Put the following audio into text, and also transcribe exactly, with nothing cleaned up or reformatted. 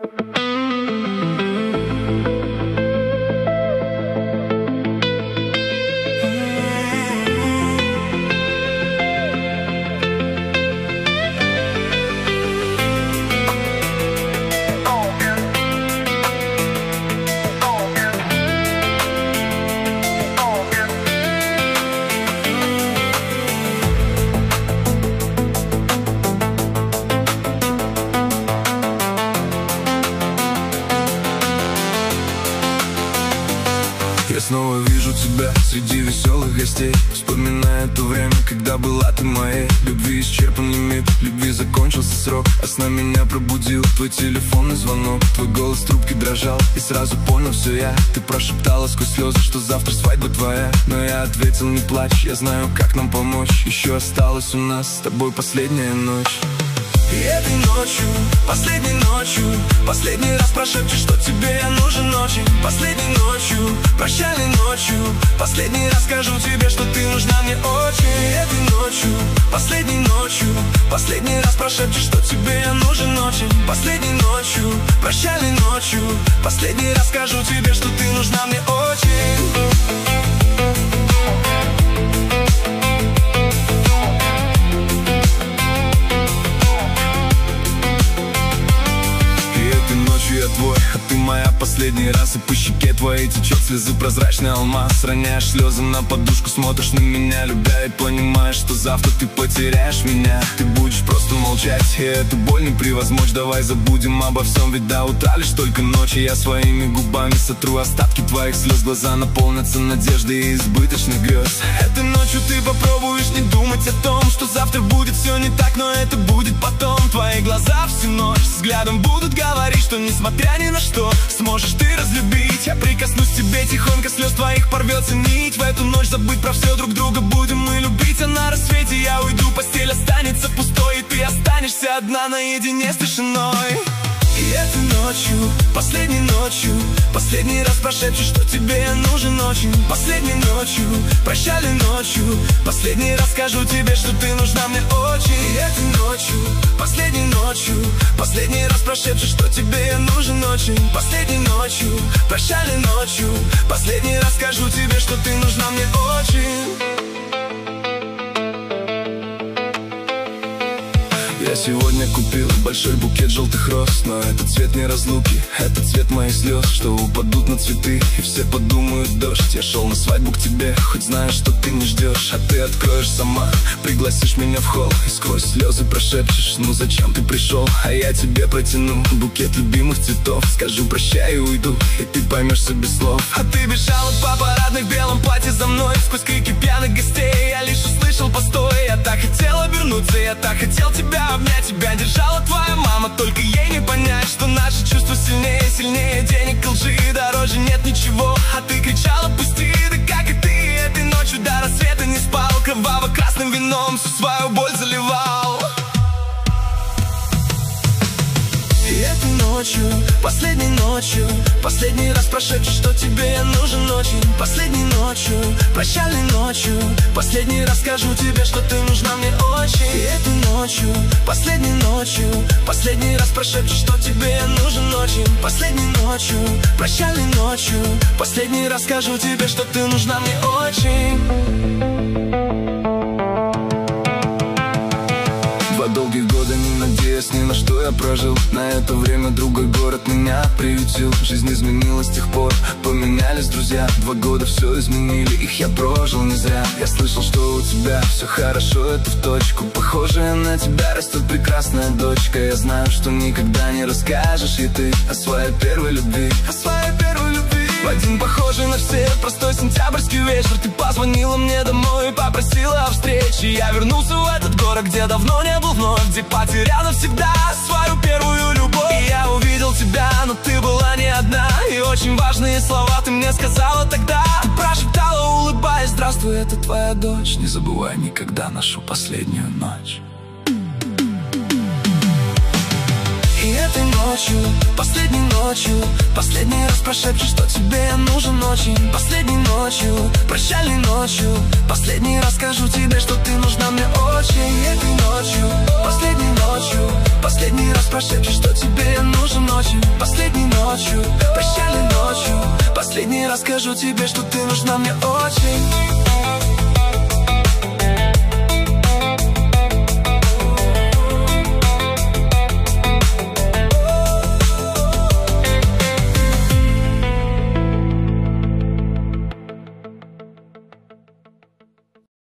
Я снова вижу тебя среди веселых гостей, вспоминая то время, когда была ты моей. Любви исчерпан лимит, любви закончился срок, а сна меня пробудил твой телефонный звонок. Твой голос в трубке дрожал, и сразу понял все я. Ты прошептала сквозь слезы, что завтра свадьба твоя. Но я ответил: не плачь, я знаю, как нам помочь. Еще осталась у нас с тобой последняя ночь. И этой ночью, последней ночью, последний раз прошепчешь, что тебе я нужен очень. Последней ночью, прощальной ночью, последний раз скажу тебе, что ты нужна мне очень. И этой ночью, последней ночью, последний раз прошепчешь, что тебе я нужен очень. Последней ночью, прощальной ночью, последний раз скажу тебе, что ты нужна мне очень. Я твой, а ты моя последний раз. И по щеке твоей течет слезы прозрачный алмаз. Роняешь слезы на подушку, смотришь на меня, любя, и понимаешь, что завтра ты потеряешь меня. Ты будешь просто молчать, и эту боль не превозмочь. Давай забудем обо всем, ведь до утра лишь только ночи. Я своими губами сотру остатки твоих слез. Глаза наполнятся надеждой и избыточных грез. Этой ночью ты попробуешь не думать о том, что завтра будет все не так, но это будет потом. Твои глаза всю ночь взглядом будут говорить, что несмотря ни на что сможешь ты разлюбить. Я прикоснусь к тебе тихонько, слез твоих порвется нить. В эту ночь забыть про все, друг друга будем мы любить. А на рассвете я уйду, постель останется пустой, и ты останешься одна наедине с тишиной. И этой ночью, последней ночью, последний раз прошепчешь, что тебе я нужен очень. Последней ночью, прощальной ночью, последний раз скажу тебе, что ты нужна мне очень. И этой ночью, последней ночью, последний раз прошепчешь, что тебе я нужен очень. Последней ночью, прощальной ночью, последний раз скажу тебе, что ты нужна мне очень. Я сегодня купил большой букет желтых роз, но это цвет не разлуки, это цвет моих слез, что упадут на цветы, и все подумают: дождь. Я шел на свадьбу к тебе, хоть знаю, что ты не ждешь. А ты откроешь сама, пригласишь меня в холл, и сквозь слезы прошепчешь: ну зачем ты пришел? А я тебе протяну букет любимых цветов, скажу прощай и уйду, и ты поймешься без слов. А ты бежала по парадной в белом платье за мной, сквозь крики пьяных гостей я лишь услышал: постой. Я так хотел обернуться, я так хотел тебя обнять. Тебя держала твоя мама, только ей не понять, что наши чувства сильнее, сильнее денег и лжи. Дороже нет ничего, а ты кричала: пусти. Да как и ты, этой ночью до рассвета не спал, кроваво-красным вином всю свою боль заливал. И этой ночью, последней ночью, последний раз прошепчешь, что тебе я нужен очень. Последней ночью, прощальной ночью, последний раз скажу тебе, что ты нужна мне очень. И этой ночью, последней ночью, последний раз прошепчешь, что тебе я нужен очень. Последней ночью, прощальной ночью, последний раз скажу тебе, что ты нужна мне очень. Два долгих года, не надеясь ни на что, я прожил. На это время другой город меня приютил. Жизнь изменилась с тех пор, поменялись друзья. Два года все изменили, их я прожил не зря. Я слышал, что у тебя все хорошо, это в точку. Похожая на тебя растет прекрасная дочка. Я знаю, что никогда не расскажешь и ты о своей первой любви, о своей первой любви. В один похожий на все простой сентябрьский вечер ты позвонила мне домой и попросила о встрече. Я вернулся в этот город, где давно не был вновь, где потерял навсегда свою первую любовь. И я увидел тебя, но ты была не одна, и очень важные слова ты мне сказала тогда. Ты прошептала, улыбаясь: здравствуй, это твоя дочь. Не забывай никогда нашу последнюю ночь. И этой ночью, последней ночью, последний раз прошепчешь, что тебе я нужен очень. Последней ночью, прощальной ночью, последний раз скажу тебе, что ты нужна мне очень. И этой ночью, последней ночью, Последний раз прошепчешь, что тебе я нужен ночью. Последней ночью, прощальной ночью. Последний раз скажу тебе, что ты нужна мне очень.